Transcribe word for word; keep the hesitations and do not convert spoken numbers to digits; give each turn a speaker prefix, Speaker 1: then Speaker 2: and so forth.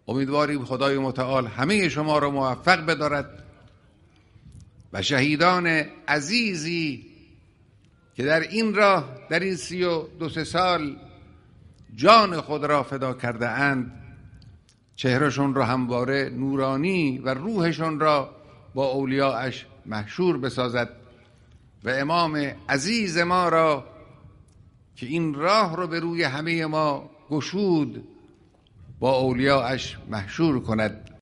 Speaker 1: امیدواریم خدای متعال همه شما را موفق بدارد و شهیدان عزیزی که در این راه در این سی و دو سه سال جان خود را فدا کرده اند چهرهشون را همواره نورانی و روحشون را با اولیاءش محشور بسازد و امام عزیز ما را که این راه رو به روی همه ما گشود با اولیاءش محشور کند.